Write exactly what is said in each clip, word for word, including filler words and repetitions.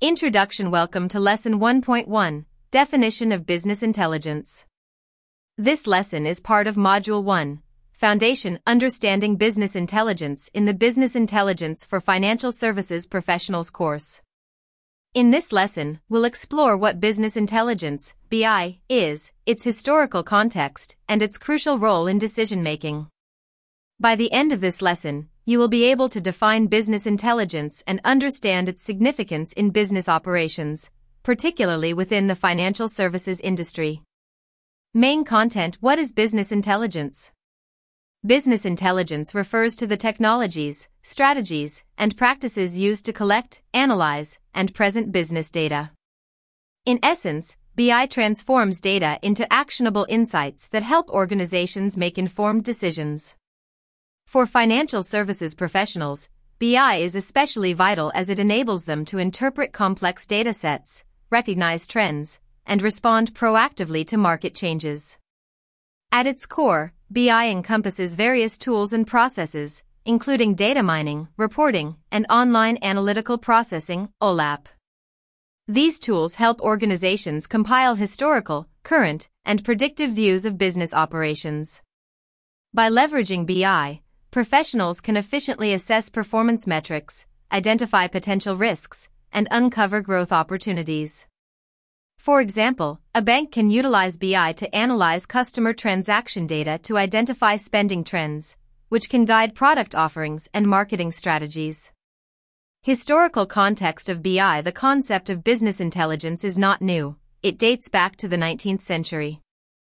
Introduction. Welcome to Lesson one point one, Definition of Business Intelligence. This lesson is part of Module one, Foundation Understanding Business Intelligence in the Business Intelligence for Financial Services Professionals course. In this lesson, we'll explore what business intelligence, B I, is, its historical context, and its crucial role in decision-making. By the end of this lesson, you will be able to define business intelligence and understand its significance in business operations, particularly within the financial services industry. Main content. What is business intelligence? Business intelligence refers to the technologies, strategies, and practices used to collect, analyze, and present business data. In essence, B I transforms data into actionable insights that help organizations make informed decisions. For financial services professionals, B I is especially vital as it enables them to interpret complex data sets, recognize trends, and respond proactively to market changes. At its core, B I encompasses various tools and processes, including data mining, reporting, and online analytical processing, O L A P. These tools help organizations compile historical, current, and predictive views of business operations. By leveraging B I, professionals can efficiently assess performance metrics, identify potential risks, and uncover growth opportunities. For example, a bank can utilize B I to analyze customer transaction data to identify spending trends, which can guide product offerings and marketing strategies. Historical context of B I. The concept of business intelligence is not new, it dates back to the nineteenth century.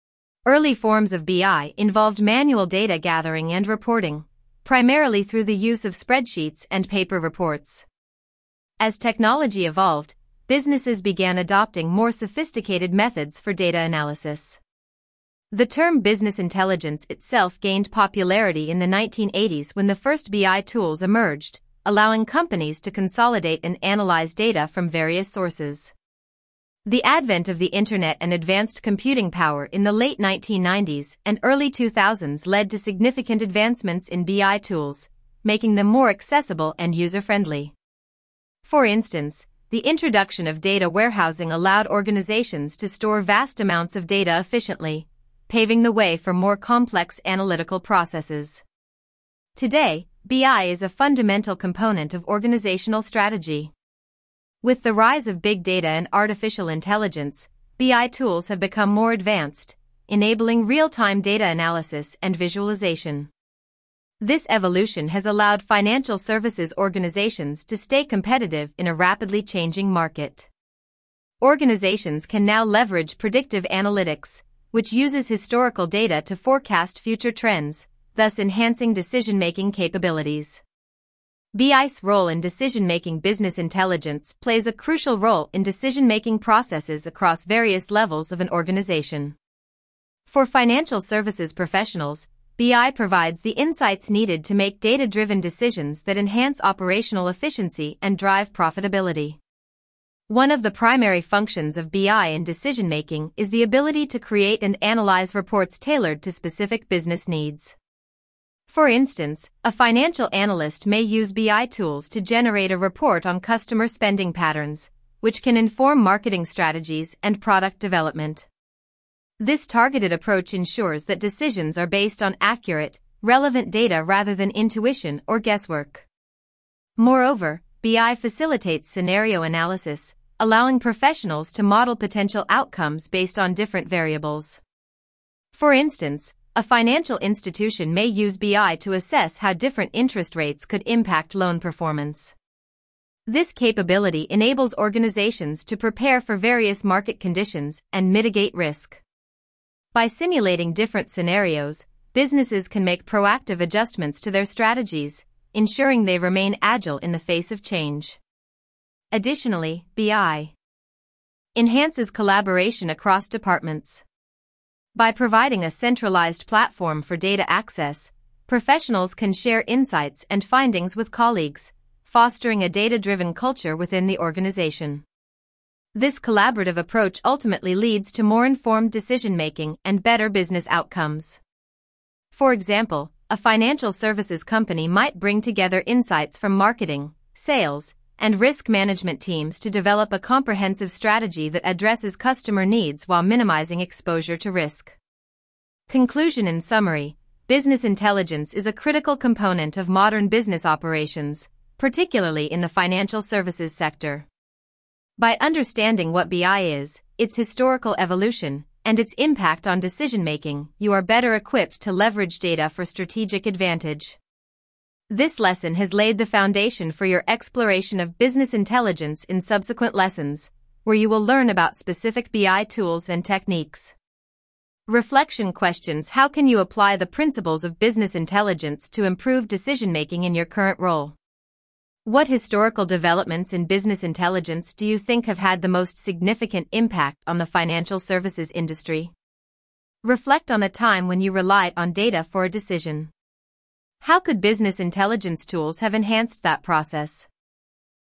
Early forms of B I involved manual data gathering and reporting, primarily through the use of spreadsheets and paper reports. As technology evolved, businesses began adopting more sophisticated methods for data analysis. The term business intelligence itself gained popularity in the nineteen eighties when the first B I tools emerged, allowing companies to consolidate and analyze data from various sources. The advent of the Internet and advanced computing power in the late nineteen nineties and early two thousands led to significant advancements in B I tools, making them more accessible and user-friendly. For instance, the introduction of data warehousing allowed organizations to store vast amounts of data efficiently, paving the way for more complex analytical processes. Today, B I is a fundamental component of organizational strategy. With the rise of big data and artificial intelligence, B I tools have become more advanced, enabling real-time data analysis and visualization. This evolution has allowed financial services organizations to stay competitive in a rapidly changing market. Organizations can now leverage predictive analytics, which uses historical data to forecast future trends, thus enhancing decision-making capabilities. B I's role in decision-making. Business intelligence plays a crucial role in decision-making processes across various levels of an organization. For financial services professionals, B I provides the insights needed to make data-driven decisions that enhance operational efficiency and drive profitability. One of the primary functions of B I in decision-making is the ability to create and analyze reports tailored to specific business needs. For instance, a financial analyst may use B I tools to generate a report on customer spending patterns, which can inform marketing strategies and product development. This targeted approach ensures that decisions are based on accurate, relevant data rather than intuition or guesswork. Moreover, B I facilitates scenario analysis, allowing professionals to model potential outcomes based on different variables. For instance, a financial institution may use B I to assess how different interest rates could impact loan performance. This capability enables organizations to prepare for various market conditions and mitigate risk. By simulating different scenarios, businesses can make proactive adjustments to their strategies, ensuring they remain agile in the face of change. Additionally, B I enhances collaboration across departments. By providing a centralized platform for data access, professionals can share insights and findings with colleagues, fostering a data-driven culture within the organization. This collaborative approach ultimately leads to more informed decision-making and better business outcomes. For example, a financial services company might bring together insights from marketing, sales, and risk management teams to develop a comprehensive strategy that addresses customer needs while minimizing exposure to risk. Conclusion. In summary, business intelligence is a critical component of modern business operations, particularly in the financial services sector. By understanding what B I is, its historical evolution, and its impact on decision-making, you are better equipped to leverage data for strategic advantage. This lesson has laid the foundation for your exploration of business intelligence in subsequent lessons, where you will learn about specific B I tools and techniques. Reflection questions. How can you apply the principles of business intelligence to improve decision-making in your current role? What historical developments in business intelligence do you think have had the most significant impact on the financial services industry? Reflect on a time when you relied on data for a decision. How could business intelligence tools have enhanced that process?